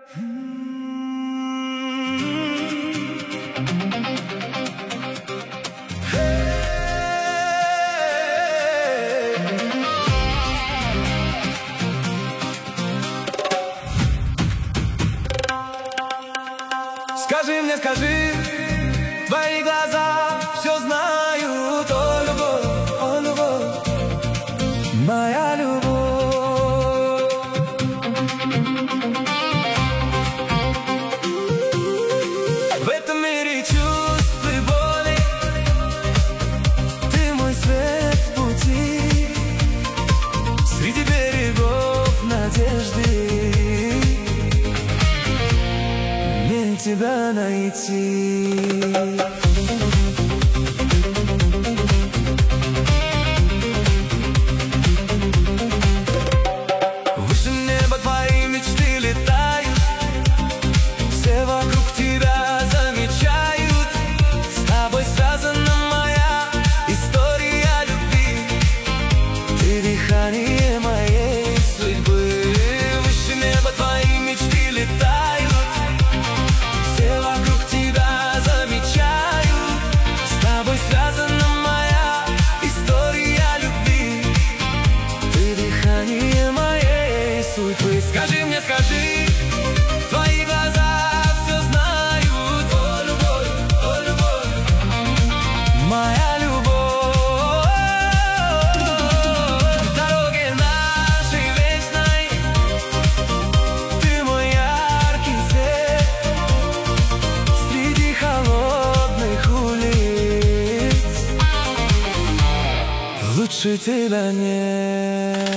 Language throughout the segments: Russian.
Скажи мне, скажи, твои глаза все знают. О, любовь, моя любовь. В этом мире чувств и боли ты мой свет в пути, среди берегов надежды тебя найти. Выше неба твои мечты летают, все вокруг тебя замечают. С тобой связана моя история любви, ты дыхание моей судьбы. Выше неба твои мечты летают, все вокруг тебя замечают. С тобой связана моя история любви, ты дыхание моей судьбы. Скажи мне, скажи, твои глаза все знают. О, любовь, моя любовь. В дороге нашей вечной ты мой яркий свет, среди холодных улиц лучше тебя нет.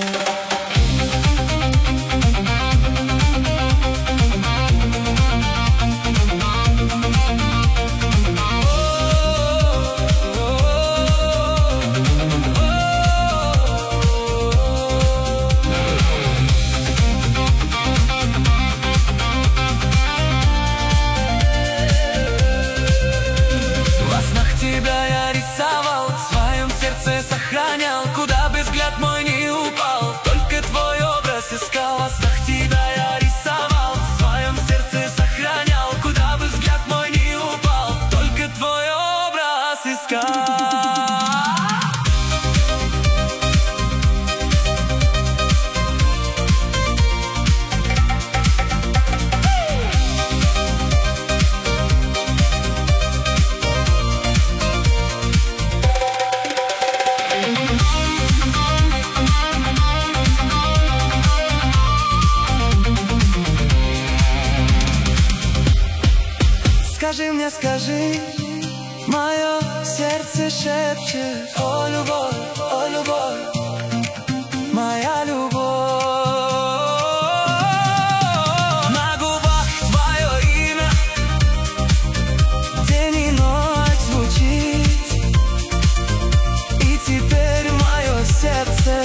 Тебя я рисовал, в своем сердце сохранял, куда бы взгляд мой не упал, только твой образ искал. Во снах тебя я рисовал, в своем сердце сохранял, куда бы взгляд мой не упал, только твой образ искал. Скажи мне, скажи, мое сердце шепчет. О, любовь, моя любовь. На губах твое имя день и ночь звучит, и теперь мое сердце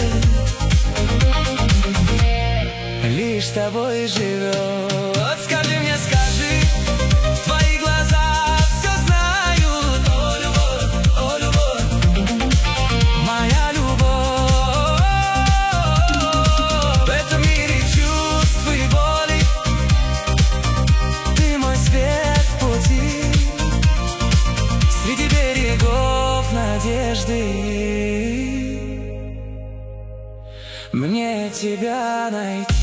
лишь тобой живет. Скажи мне, скажи, твои глаза все знают. О, любовь, моя любовь. В этом мире чувств и боли ты мой свет в пути, среди берегов надежды мне тебя найти.